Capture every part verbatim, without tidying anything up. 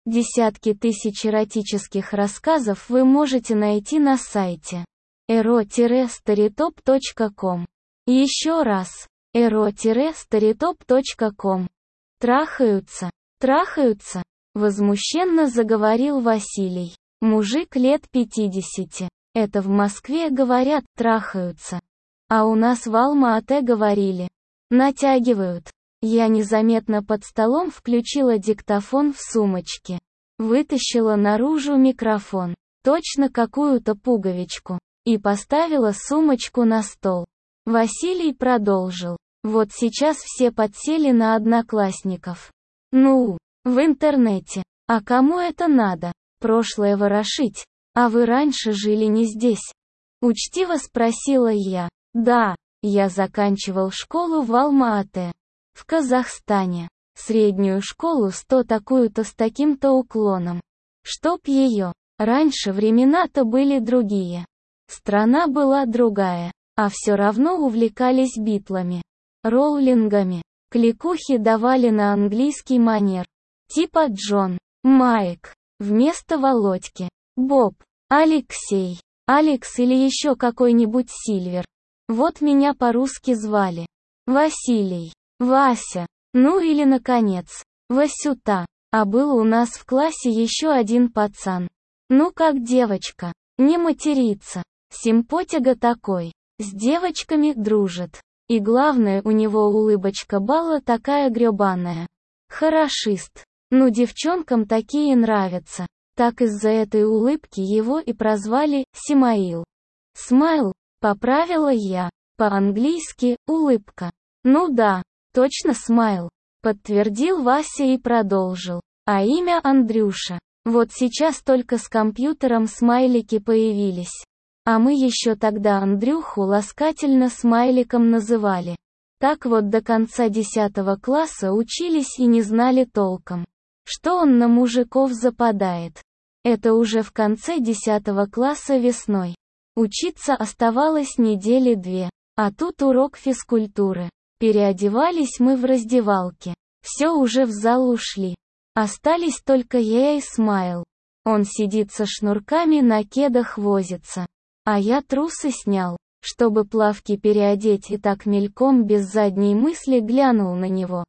Десятки тысяч эротических рассказов вы можете найти на сайте эро старитоп точка ком. Еще раз. эро старитоп точка ком. Трахаются. Трахаются. Возмущенно заговорил Василий. Мужик лет пятидесяти. Это в Москве говорят, трахаются. А у нас в Алма-Ате говорили. Натягивают. Я незаметно под столом включила диктофон в сумочке. Вытащила наружу микрофон. Точно какую-то пуговичку. И поставила сумочку на стол. Василий продолжил. Вот сейчас все подсели на одноклассников. Ну, в интернете. А кому это надо? Прошлое ворошить. А вы раньше жили не здесь? Учтиво спросила я. Да, я заканчивал школу в Алма-Ате. В Казахстане. Среднюю школу сто такую-то с таким-то уклоном. Чтоб ее. Раньше времена-то были другие. Страна была другая. А все равно увлекались битлами. Роулингами. Кликухи давали на английский манер. Типа Джон. Майк. Вместо Володьки. Боб. Алексей. Алекс или еще какой-нибудь Сильвер. Вот меня по-русски звали. Василий. Вася. Ну или, наконец, Васюта. А был у нас в классе еще один пацан. Ну как девочка. Не матерится. Симпотяга такой. С девочками дружит. И главное, у него улыбочка бала такая гребаная. Хорошист. Ну девчонкам такие нравятся. Так из-за этой улыбки его и прозвали Симаил. Смайл, поправила я. По-английски, улыбка. Ну да. Точно смайл, подтвердил Вася и продолжил. А имя Андрюша. Вот сейчас только с компьютером смайлики появились. А мы еще тогда Андрюху ласкательно смайликом называли. Так вот до конца десятого класса учились и не знали толком, что он на мужиков западает. Это уже в конце десятого класса весной. Учиться оставалось недели две. А тут урок физкультуры. Переодевались мы в раздевалке. Все уже в зал ушли. Остались только я и Смайл. Он сидит со шнурками на кедах возится. А я трусы снял, чтобы плавки переодеть и так мельком без задней мысли глянул на него.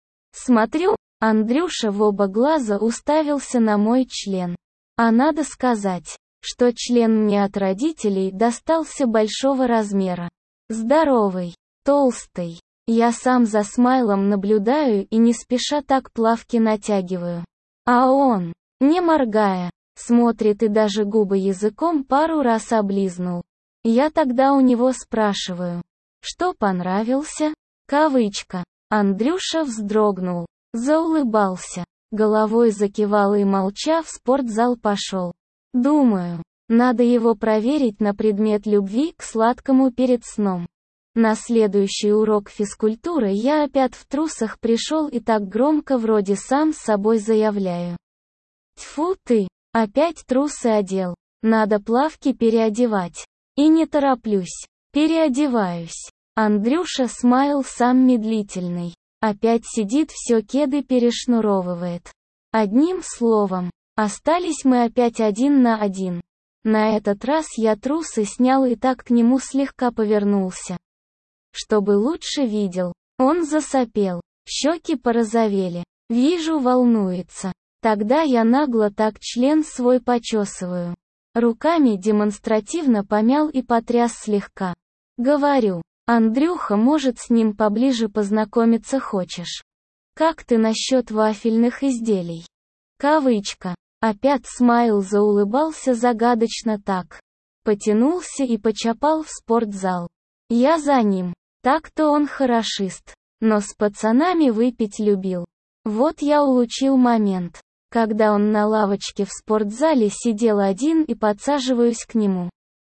Смотрю, Андрюша в оба глаза уставился на мой член. А надо сказать, что член мне от родителей достался большого размера. Здоровый, толстый. Я сам за Смайлом наблюдаю и не спеша так плавки натягиваю. А он, не моргая, смотрит и даже губы языком пару раз облизнул. Я тогда у него спрашиваю, что понравился? Кавычка. Андрюша вздрогнул, заулыбался, головой закивал и молча в спортзал пошел. Думаю, надо его проверить на предмет любви к сладкому перед сном. На следующий урок физкультуры я опять в трусах пришел и так громко вроде сам с собой заявляю. Тьфу ты, опять трусы одел, надо плавки переодевать. И не тороплюсь, переодеваюсь. Андрюша Смайл сам медлительный. Опять сидит все кеды перешнуровывает. Одним словом, остались мы опять один на один. На этот раз я трусы снял и так к нему слегка повернулся. Чтобы лучше видел, он засопел, щеки порозовели. Вижу, волнуется. Тогда я нагло так член свой почесываю. Руками демонстративно помял и потряс слегка. Говорю, Андрюха, может, с ним поближе познакомиться хочешь? Как ты насчет вафельных изделий? Кавычка. Опять Смайл заулыбался загадочно так. Потянулся и почапал в спортзал. Я за ним. Так-то он хорошист. Но с пацанами выпить любил. Вот я улучил момент, когда он на лавочке в спортзале сидел один и подсаживаюсь к нему.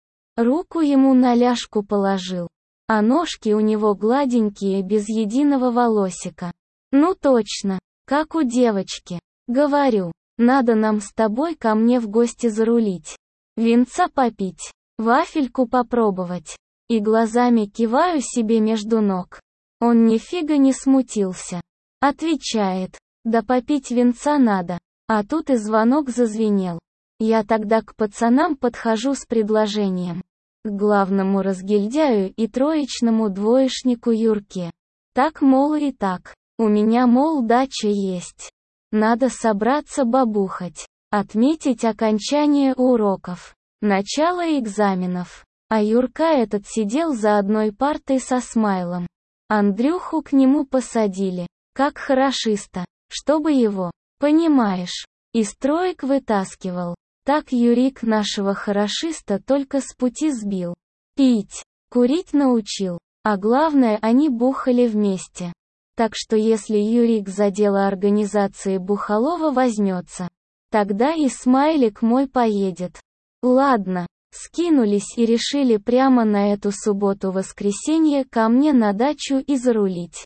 Руку ему на ляжку положил. А ножки у него гладенькие без единого волосика. Ну точно, как у девочки. Говорю, надо нам с тобой ко мне в гости зарулить. Винца попить, вафельку попробовать. И глазами киваю себе между ног. Он нифига не смутился. Отвечает, да попить винца надо. А тут и звонок зазвенел. Я тогда к пацанам подхожу с предложением. К главному разгильдяю и троечному двоечнику Юрке. Так, мол, и так. У меня, мол, дача есть. Надо собраться бабухать. Отметить окончание уроков. Начало экзаменов. А Юрка этот сидел за одной партой со Смайлом. Андрюху к нему посадили. Как хорошиста. Чтобы его, понимаешь, из троек вытаскивал. Так Юрик нашего хорошиста только с пути сбил. Пить, курить научил. А главное, они бухали вместе. Так что если Юрик за дело организации Бухалова возьмется, тогда и Смайлик мой поедет. Ладно, скинулись и решили прямо на эту субботу-воскресенье ко мне на дачу и зарулить.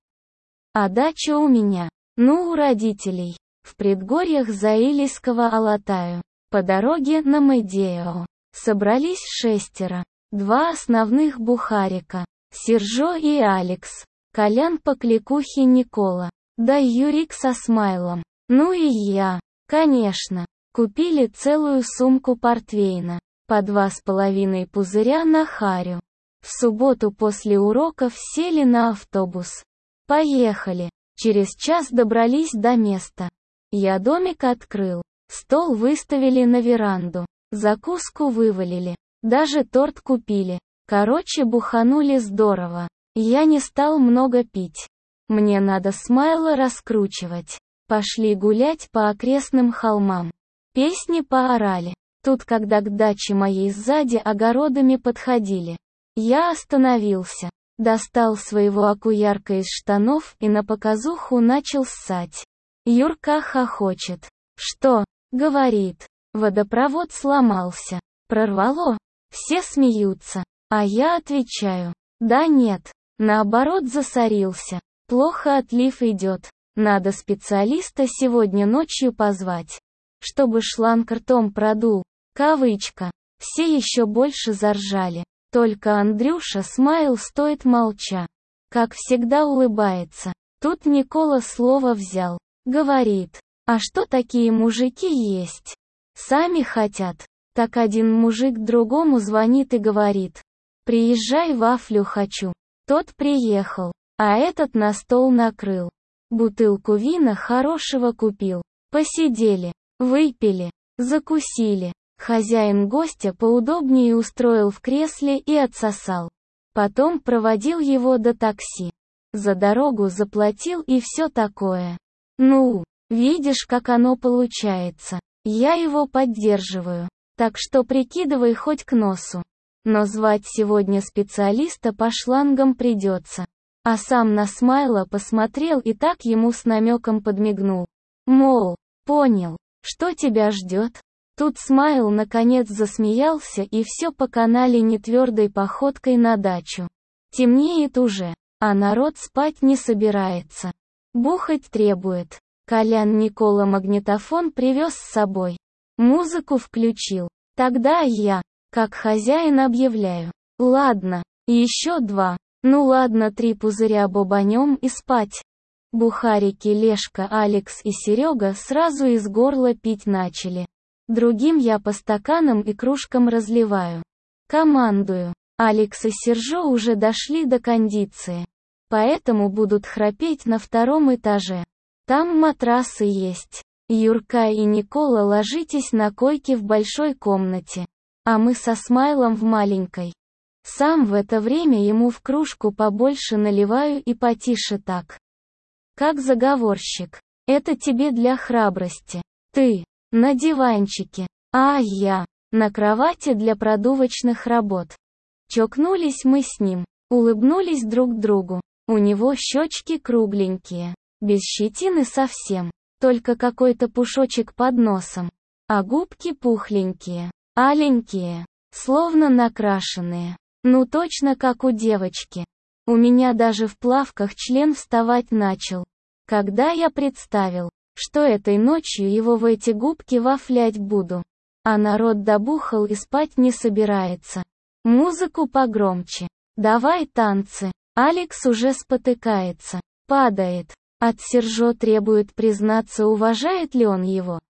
А дача у меня, ну у родителей, в предгорьях Заилийского Алатаю, по дороге на Мэдео. Собрались шестеро, два основных бухарика, Сержо и Алекс, Колян по кликухе Никола, да Юрик со Смайлом, ну и я, конечно. Купили целую сумку портвейна, по два с половиной пузыря на харю. В субботу после уроков сели на автобус. Поехали. Через час добрались до места. Я домик открыл. Стол выставили на веранду. Закуску вывалили. Даже торт купили. Короче, буханули здорово. Я не стал много пить. Мне надо Смайла раскручивать. Пошли гулять по окрестным холмам. Песни поорали. Тут, когда к даче моей сзади огородами подходили, я остановился, достал своего окуярка из штанов и на показуху начал ссать. Юрка хохочет. «Что?» — говорит. «Водопровод сломался. Прорвало?» Все смеются. А я отвечаю. «Да нет. Наоборот, засорился. Плохо отлив идет. Надо специалиста сегодня ночью позвать, чтобы шланг ртом продул». Кавычка. Все еще больше заржали. Только Андрюша Смайл стоит молча. Как всегда улыбается. Тут Никола слово взял. Говорит. А что такие мужики есть? Сами хотят. Так один мужик другому звонит и говорит. Приезжай, вафлю хочу. Тот приехал. А этот на стол накрыл. Бутылку вина хорошего купил. Посидели. Выпили. Закусили. Хозяин гостя поудобнее устроил в кресле и отсосал. Потом проводил его до такси. За дорогу заплатил и все такое. Ну, видишь, как оно получается. Я его поддерживаю. Так что прикидывай хоть к носу. Но звать сегодня специалиста по шлангам придется. А сам на Смайла посмотрел и так ему с намеком подмигнул. Мол, понял, что тебя ждет? Тут Смайл наконец засмеялся и все поканали нетвердой походкой на дачу. Темнеет уже, а народ спать не собирается. Бухать требует. Колян Никола магнитофон привез с собой. Музыку включил. Тогда я, как хозяин, объявляю. Ладно, еще два. Ну ладно, три пузыря бобанем и спать. Бухарики Лешка, Алекс и Серега сразу из горла пить начали. Другим я по стаканам и кружкам разливаю. Командую. Алекс и Сержо уже дошли до кондиции. Поэтому будут храпеть на втором этаже. Там матрасы есть. Юрка и Никола, ложитесь на койке в большой комнате. А мы со Смайлом в маленькой. Сам в это время ему в кружку побольше наливаю и потише так. Как заговорщик. Это тебе для храбрости. Ты. На диванчике, а я на кровати для продувочных работ. Чокнулись мы с ним, улыбнулись друг другу. У него щечки кругленькие, без щетины совсем, только какой-то пушочек под носом. А губки пухленькие, аленькие, словно накрашенные. Ну точно как у девочки. У меня даже в плавках член вставать начал, когда я представил, что этой ночью его в эти губки вафлять буду. А народ добухал и спать не собирается. Музыку погромче. Давай танцы. Алекс уже спотыкается. Падает. От Сержо требует признаться, уважает ли он его.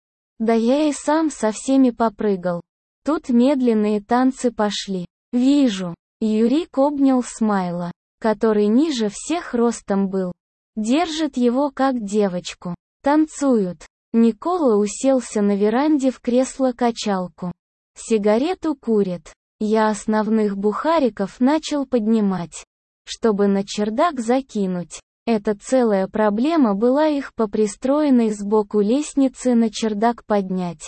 Да я и сам со всеми попрыгал. Тут медленные танцы пошли. Вижу. Юрик обнял Смайла, который ниже всех ростом был. Держит его как девочку. Танцуют. Никола уселся на веранде в кресло-качалку. Сигарету курит. Я основных бухариков начал поднимать, чтобы на чердак закинуть. Это целая проблема была их по пристроенной сбоку лестнице на чердак поднять.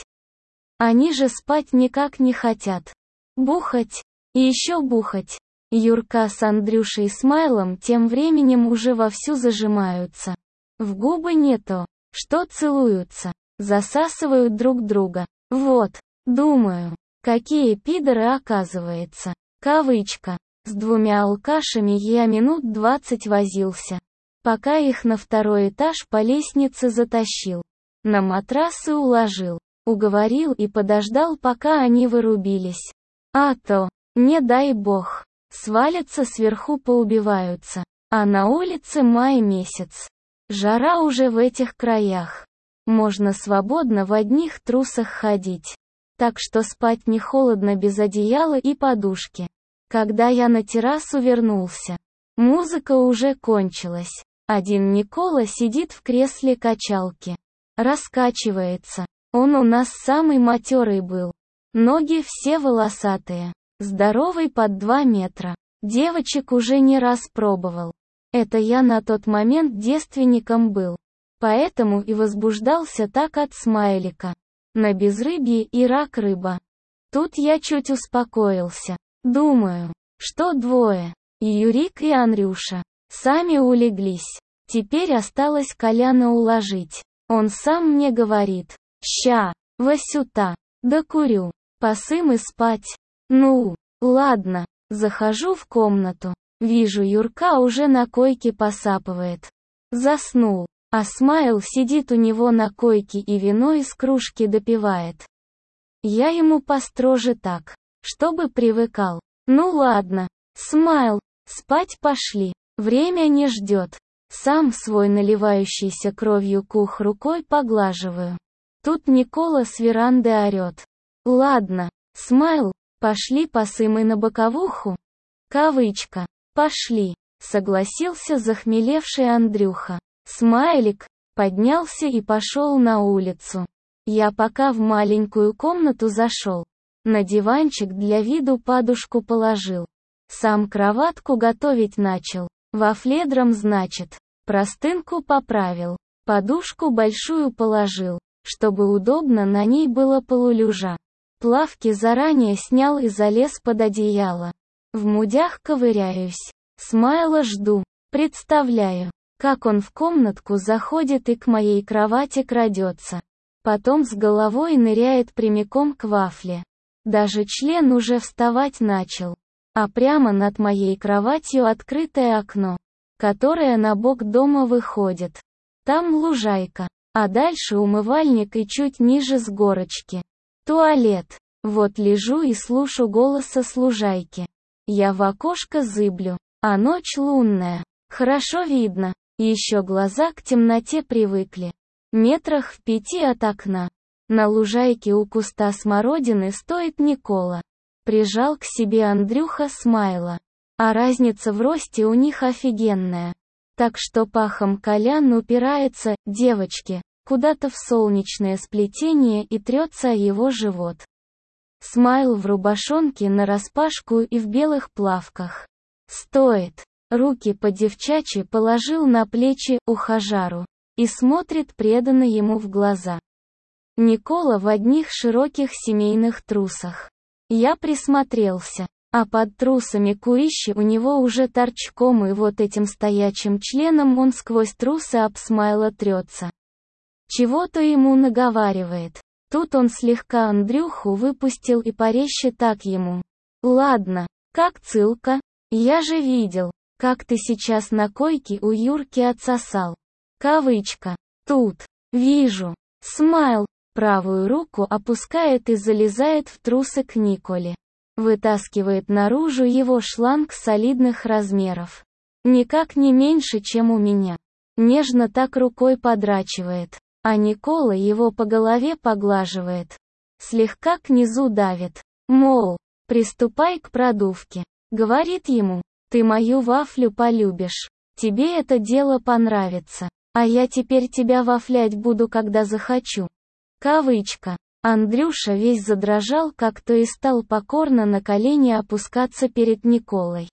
Они же спать никак не хотят. Бухать. И еще бухать. Юрка с Андрюшей Смайлом тем временем уже вовсю зажимаются. В губы не то, что целуются. Засасывают друг друга. Вот. Думаю. Какие пидоры, оказывается. Кавычка. С двумя алкашами я минут двадцать возился, пока их на второй этаж по лестнице затащил. На матрасы уложил. Уговорил и подождал, пока они вырубились. А то, не дай бог, свалятся сверху, поубиваются. А на улице май месяц. Жара уже в этих краях. Можно свободно в одних трусах ходить. Так что спать не холодно без одеяла и подушки. Когда я на террасу вернулся, музыка уже кончилась. Один Никола сидит в кресле качалки. Раскачивается. Он у нас самый матерый был. Ноги все волосатые. Здоровый под два метра. Девочек уже не раз пробовал. Это я на тот момент девственником был. Поэтому и возбуждался так от Смайлика. На безрыбье и рак рыба. Тут я чуть успокоился. Думаю, что двое, Юрик и Андрюша, сами улеглись. Теперь осталось Коляна уложить. Он сам мне говорит: «Ща, Васюта, докурю, посым и спать». Ну, ладно, захожу в комнату. Вижу, Юрка уже на койке посапывает. Заснул. А Смайл сидит у него на койке и вино из кружки допивает. Я ему построже так, чтобы привыкал. Ну ладно, Смайл, спать пошли. Время не ждет. Сам свой наливающийся кровью кух рукой поглаживаю. Тут Никола с веранды орет. Ладно, Смайл, пошли посымай на боковуху. Кавычка. Пошли, согласился захмелевший Андрюха. Смайлик поднялся и пошел на улицу. Я пока в маленькую комнату зашел. На диванчик для виду подушку положил. Сам кроватку готовить начал. Во фледром, значит. Простынку поправил. Подушку большую положил, чтобы удобно на ней было полулежа. Плавки заранее снял и залез под одеяло. В мудях ковыряюсь. Смайла жду. Представляю, как он в комнатку заходит и к моей кровати крадется. Потом с головой ныряет прямиком к вафле. Даже член уже вставать начал. А прямо над моей кроватью открытое окно, которое на бок дома выходит. Там лужайка, а дальше умывальник и чуть ниже с горочки туалет. Вот лежу и слушаю голоса с лужайки. Я в окошко зыблю, а ночь лунная. Хорошо видно. Еще глаза к темноте привыкли. Метрах в пяти от окна. На лужайке у куста смородины стоит Никола. Прижал к себе Андрюха Смайла. А разница в росте у них офигенная. Так что пахом Колян упирается, девочки, куда-то в солнечное сплетение и трется о его живот. Смайл в рубашонке нараспашку и в белых плавках. Стоит. Руки по-девчачьи положил на плечи ухажару. И смотрит преданно ему в глаза. Никола в одних широких семейных трусах. Я присмотрелся. А под трусами курищи у него уже торчком, и вот этим стоячим членом он сквозь трусы об Смайла трется. Чего-то ему наговаривает. Тут он слегка Андрюху выпустил и порезче так ему. Ладно, как цылка? Я же видел, как ты сейчас на койке у Юрки отсосал. Кавычка. Тут. Вижу. Смайл правую руку опускает и залезает в трусы к Николе. Вытаскивает наружу его шланг солидных размеров. Никак не меньше, чем у меня. Нежно так рукой подрачивает. А Никола его по голове поглаживает. Слегка к низу давит. Мол, приступай к продувке. Говорит ему, ты мою вафлю полюбишь. Тебе это дело понравится. А я теперь тебя вафлять буду, когда захочу. Кавычка. Андрюша весь задрожал как-то и стал покорно на колени опускаться перед Николой.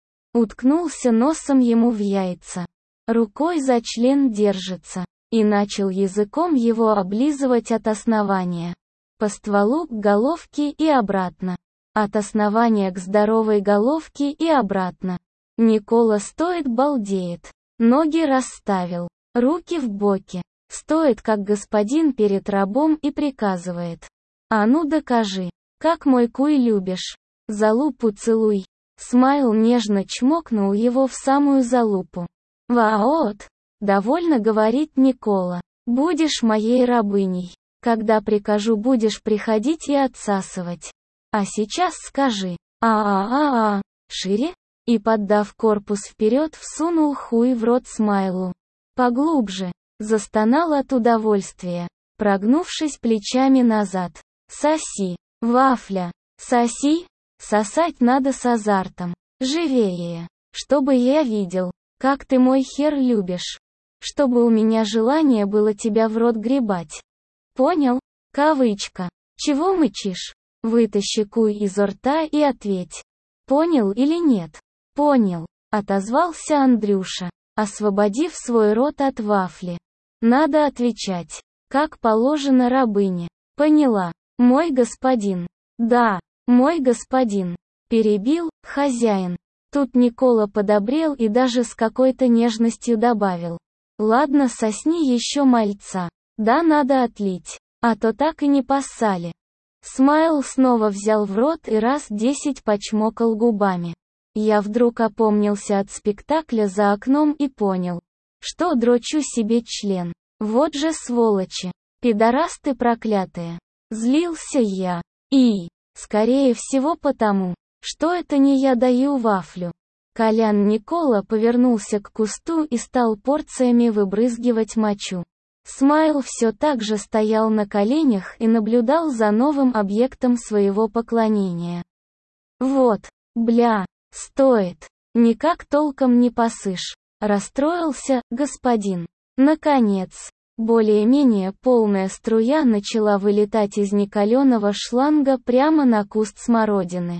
Уткнулся носом ему в яйца. Рукой за член держится. И начал языком его облизывать от основания. По стволу к головке и обратно. От основания к здоровой головке и обратно. Никола стоит балдеет. Ноги расставил. Руки в боки. Стоит как господин перед рабом и приказывает. А ну докажи, как мой куй любишь. Залупу целуй. Смайл нежно чмокнул его в самую залупу. «Ваот!» — довольно говорит Никола. «Будешь моей рабыней. Когда прикажу, будешь приходить и отсасывать. А сейчас скажи, а-а-а-а, шире?» И, поддав корпус вперед, всунул хуй в рот Смайлу. Поглубже. Застонал от удовольствия, прогнувшись плечами назад. «Соси, вафля, соси!» Сосать надо с азартом. Живее. Чтобы я видел, как ты мой хер любишь. Чтобы у меня желание было тебя в рот гребать. Понял? Кавычка. Чего мычишь? Вытащи куй изо рта и ответь. Понял или нет? Понял. Отозвался Андрюша, освободив свой рот от вафли. Надо отвечать, как положено рабыне. Поняла, мой господин. Да, мой господин. Перебил, хозяин. Тут Никола подобрел и даже с какой-то нежностью добавил. Ладно, сосни еще мальца. Да, надо отлить. А то так и не поссали. Смайл снова взял в рот и раз десять почмокал губами. Я вдруг опомнился от спектакля за окном и понял, что дрочу себе член. Вот же сволочи. Пидорасты проклятые. Злился я. И, скорее всего потому, что это не я даю вафлю. Колян Никола повернулся к кусту и стал порциями выбрызгивать мочу. Смайл все так же стоял на коленях и наблюдал за новым объектом своего поклонения. Вот, бля, стоит. Никак толком не посышь. Расстроился, господин. Наконец, более-менее полная струя начала вылетать из некаленого шланга прямо на куст смородины.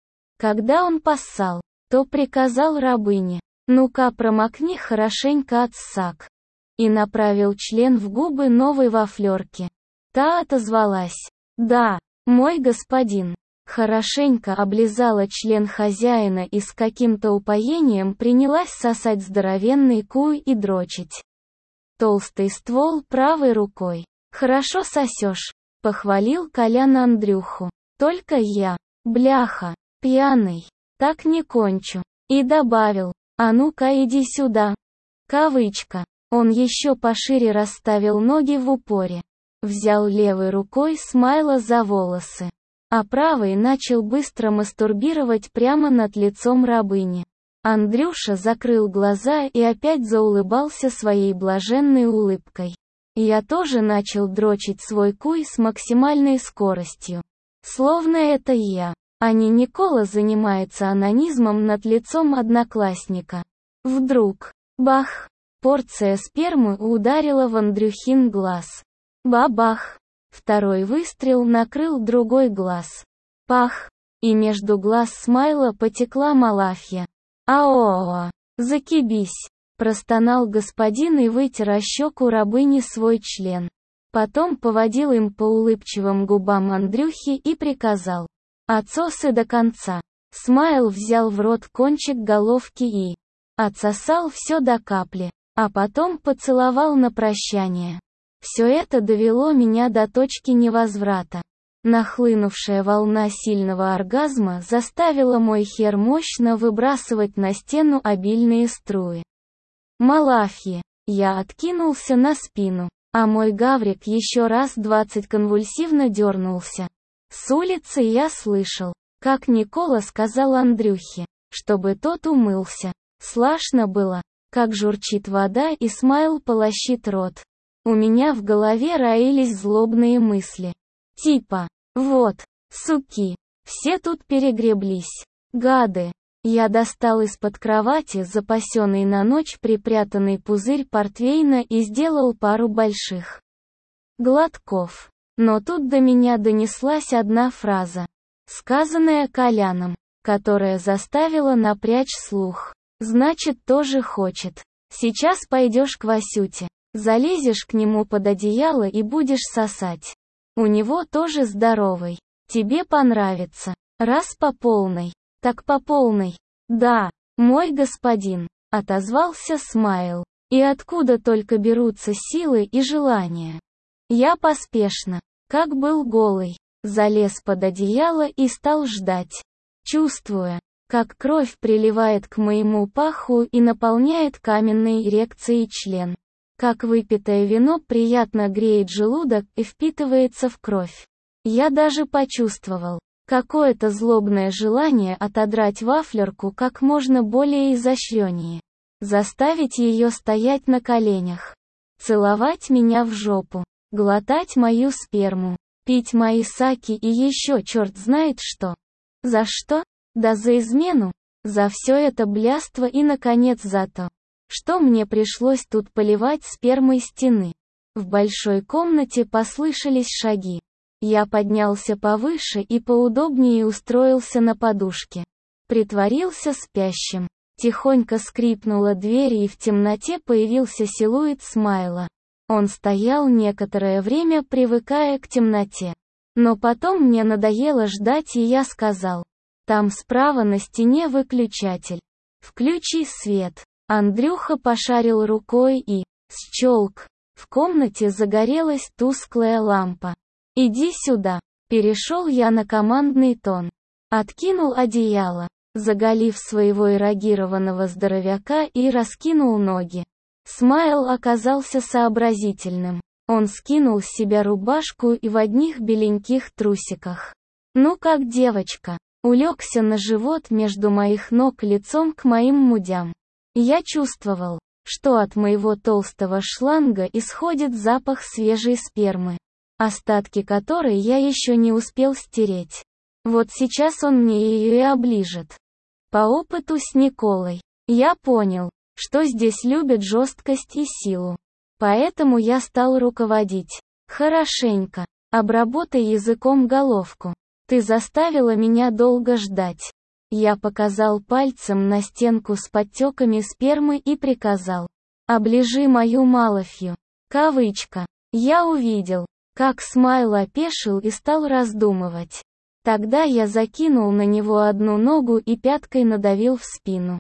Когда он поссал, то приказал рабыне: «Ну-ка промокни хорошенько от ссак». И направил член в губы новой вафлерки. Та отозвалась: «Да, мой господин». Хорошенько облизала член хозяина и с каким-то упоением принялась сосать здоровенный куй и дрочить. Толстый ствол правой рукой. «Хорошо сосешь», — похвалил Колян Андрюху. «Только я, бляха, пьяный, так не кончу». И добавил: «А ну-ка иди сюда». Кавычка. Он еще пошире расставил ноги в упоре. Взял левой рукой Смайла за волосы. А правой начал быстро мастурбировать прямо над лицом рабыни. Андрюша закрыл глаза и опять заулыбался своей блаженной улыбкой. Я тоже начал дрочить свой куй с максимальной скоростью. Словно это я, а не Никола занимается онанизмом над лицом одноклассника. Вдруг, бах, порция спермы ударила в Андрюхин глаз. Бабах. Второй выстрел накрыл другой глаз. Пах. И между глаз Смайла потекла малафья. «Ао-о-о, закибись!» — простонал господин и вытер о щеку рабыни свой член. Потом поводил им по улыбчивым губам Андрюхи и приказал: «Отсосы до конца». Смайл взял в рот кончик головки и отсосал все до капли, а потом поцеловал на прощание. Все это довело меня до точки невозврата. Нахлынувшая волна сильного оргазма заставила мой хер мощно выбрасывать на стену обильные струи. Малафьи. Я откинулся на спину, а мой гаврик еще раз двадцать конвульсивно дернулся. С улицы я слышал, как Никола сказал Андрюхе, чтобы тот умылся. Слышно было, как журчит вода и Смайл полощит рот. У меня в голове роились злобные мысли. Типа, вот, суки, все тут перегреблись. Гады. Я достал из-под кровати запасенный на ночь припрятанный пузырь портвейна и сделал пару больших глотков. Но тут до меня донеслась одна фраза, сказанная Коляном, которая заставила напрячь слух. Значит, тоже хочет. Сейчас пойдешь к Васюте, залезешь к нему под одеяло и будешь сосать. У него тоже здоровый. Тебе понравится. Раз по полной. Так по полной. Да, мой господин, отозвался Смайл. И откуда только берутся силы и желания? Я поспешно, как был голый, залез под одеяло и стал ждать, чувствуя, как кровь приливает к моему паху и наполняет каменной эрекцией член. Как выпитое вино приятно греет желудок и впитывается в кровь. Я даже почувствовал какое-то злобное желание отодрать вафлерку как можно более изощреннее, заставить ее стоять на коленях, целовать меня в жопу, глотать мою сперму, пить мои саки и еще черт знает что. За что? Да за измену, за все это блядство и, наконец, за то, что мне пришлось тут поливать спермой стены. В большой комнате послышались шаги. Я поднялся повыше и поудобнее устроился на подушке. Притворился спящим. Тихонько скрипнула дверь и в темноте появился силуэт Смайла. Он стоял некоторое время, привыкая к темноте. Но потом мне надоело ждать, и я сказал: «Там справа на стене выключатель. Включи свет». Андрюха пошарил рукой и, щелк, в комнате загорелась тусклая лампа. «Иди сюда». Перешел я на командный тон. Откинул одеяло, заголив своего эрогированного здоровяка, и раскинул ноги. Смайл оказался сообразительным. Он скинул с себя рубашку и в одних беленьких трусиках. Ну как девочка, улегся на живот между моих ног лицом к моим мудям. Я чувствовал, что от моего толстого шланга исходит запах свежей спермы, остатки которой я еще не успел стереть. Вот сейчас он мне ее и оближет. По опыту с Николой, я понял, что здесь любят жесткость и силу. Поэтому я стал руководить. Хорошенько, обработай языком головку. Ты заставила меня долго ждать. Я показал пальцем на стенку с подтеками спермы и приказал: оближи мою малофью. Кавычка. Я увидел, как Смайл опешил и стал раздумывать. Тогда я закинул на него одну ногу и пяткой надавил в спину.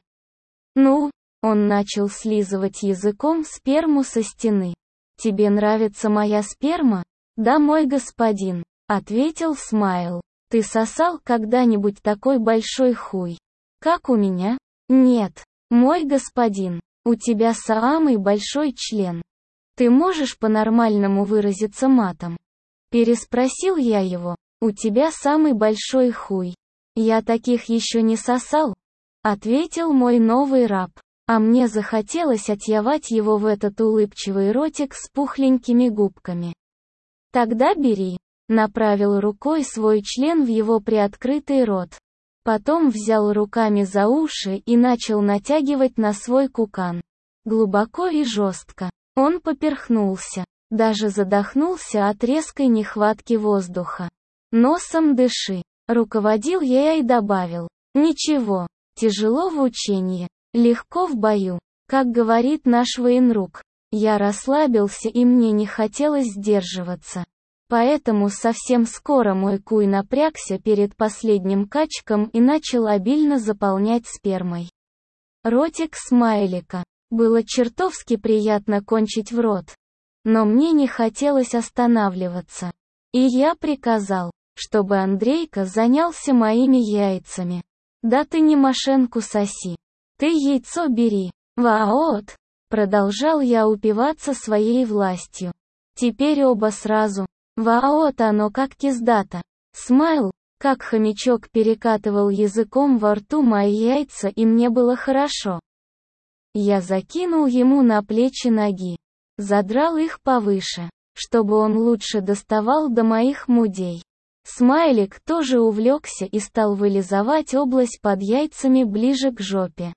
Ну, он начал слизывать языком сперму со стены. Тебе нравится моя сперма? Да, мой господин, ответил Смайл. Ты сосал когда-нибудь такой большой хуй, как у меня? Нет, мой господин, у тебя самый большой член. Ты можешь по-нормальному выразиться матом? Переспросил я его. У тебя самый большой хуй. Я таких еще не сосал, ответил мой новый раб. А мне захотелось отъявать его в этот улыбчивый ротик с пухленькими губками. Тогда бери. Направил рукой свой член в его приоткрытый рот. Потом взял руками за уши и начал натягивать на свой кукан. Глубоко и жестко. Он поперхнулся. Даже задохнулся от резкой нехватки воздуха. Носом дыши. Руководил я и добавил. Ничего. Тяжело в учении. Легко в бою. Как говорит наш военрук. Я расслабился и мне не хотелось сдерживаться. Поэтому совсем скоро мой куй напрягся перед последним качком и начал обильно заполнять спермой ротик Смайлика. Было чертовски приятно кончить в рот. Но мне не хотелось останавливаться. И я приказал, чтобы Андрейка занялся моими яйцами. Да ты не мошенку соси. Ты яйцо бери. Ваот. Продолжал я упиваться своей властью. Теперь оба сразу. Ваот, оно как киздата. Смайл, как хомячок, перекатывал языком во рту мои яйца, и мне было хорошо. Я закинул ему на плечи ноги. Задрал их повыше, чтобы он лучше доставал до моих мудей. Смайлик тоже увлекся и стал вылизывать область под яйцами ближе к жопе.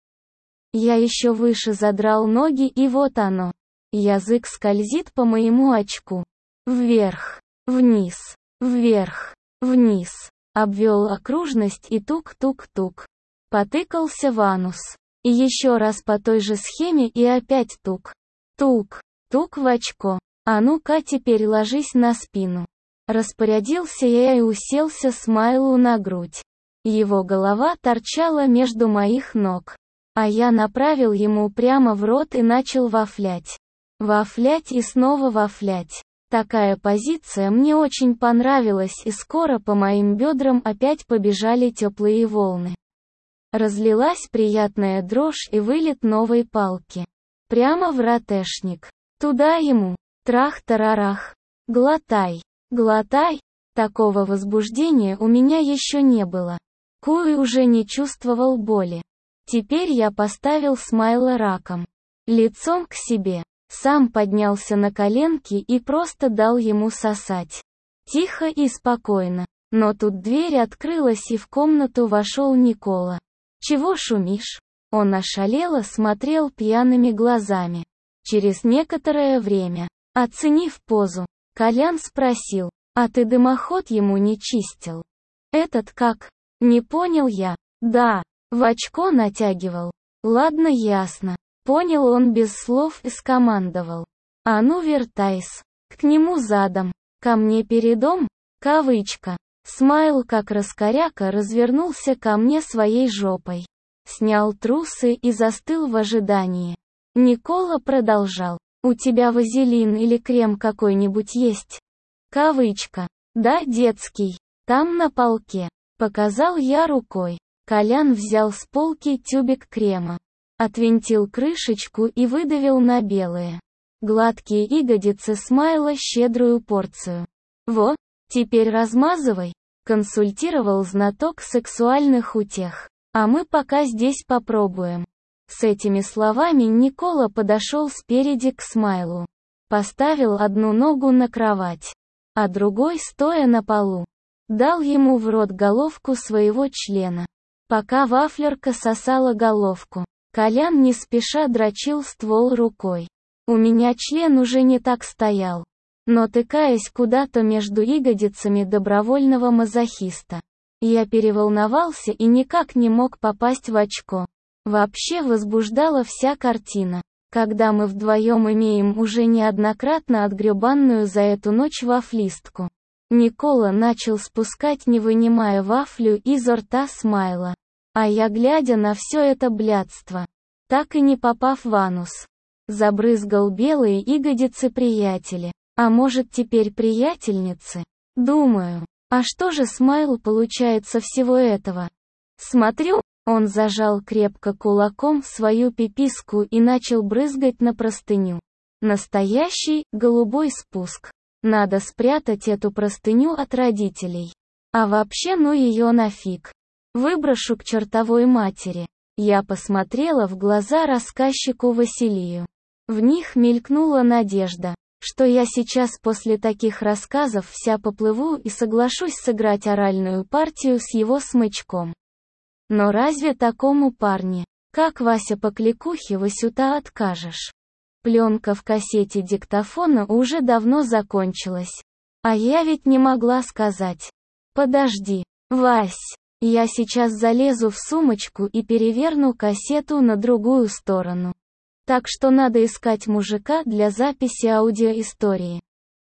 Я еще выше задрал ноги, и вот оно. Язык скользит по моему очку. Вверх, вниз, вверх, вниз. Обвел окружность и тук-тук-тук. Потыкался в анус. И еще раз по той же схеме и опять тук. Тук, тук в очко. А ну-ка теперь ложись на спину. Распорядился я и уселся Смайлу на грудь. Его голова торчала между моих ног. А я направил ему прямо в рот и начал вафлять. Вафлять и снова вафлять. Такая позиция мне очень понравилась, и скоро по моим бедрам опять побежали теплые волны. Разлилась приятная дрожь и вылет новой палки. Прямо в ротешник. Туда ему. Трах-тарарах. Глотай. Глотай. Такого возбуждения у меня еще не было. Куй уже не чувствовал боли. Теперь я поставил Смайла раком. Лицом к себе. Сам поднялся на коленки и просто дал ему сосать. Тихо и спокойно. Но тут дверь открылась, и в комнату вошел Никола. «Чего шумишь?» Он ошалело смотрел пьяными глазами. Через некоторое время, оценив позу, Колян спросил: «А ты дымоход ему не чистил?» «Этот как?» Не понял я. «Да, в очко натягивал». «Ладно, ясно». Понял он без слов и скомандовал: «А ну вертайс». К нему задом. Ко мне передом? Кавычка. Смайл как раскоряка развернулся ко мне своей жопой. Снял трусы и застыл в ожидании. Никола продолжал: «У тебя вазелин или крем какой-нибудь есть?» Кавычка. «Да, детский. Там на полке». Показал я рукой. Колян взял с полки тюбик крема. Отвинтил крышечку и выдавил на белые, гладкие ягодицы Смайла щедрую порцию. «Во, теперь размазывай», — консультировал знаток сексуальных утех. «А мы пока здесь попробуем». С этими словами Никола подошел спереди к Смайлу. Поставил одну ногу на кровать, а другой стоя на полу. Дал ему в рот головку своего члена. Пока вафлерка сосала головку, Колян не спеша дрочил ствол рукой. У меня член уже не так стоял, но тыкаясь куда-то между ягодицами добровольного мазохиста. Я переволновался и никак не мог попасть в очко. Вообще возбуждала вся картина, когда мы вдвоем имеем уже неоднократно отгребанную за эту ночь вафлистку. Никола начал спускать, не вынимая вафлю изо рта Смайла. А я, глядя на все это блядство, так и не попав в анус, забрызгал белые ягодицы приятеля. А может, теперь приятельницы? Думаю, а что же Смайл получается всего этого? Смотрю, он зажал крепко кулаком свою пиписку и начал брызгать на простыню. Настоящий, голубой спуск. Надо спрятать эту простыню от родителей. А вообще, ну ее нафиг. Выброшу к чертовой матери. Я посмотрела в глаза рассказчику Василию. В них мелькнула надежда, что я сейчас после таких рассказов вся поплыву и соглашусь сыграть оральную партию с его смычком. Но разве такому парне, как Вася Покликухе, Васюта откажешь? Пленка в кассете диктофона уже давно закончилась. А я ведь не могла сказать: «Подожди, Вась, я сейчас залезу в сумочку и переверну кассету на другую сторону». Так что надо искать мужика для записи аудиоистории.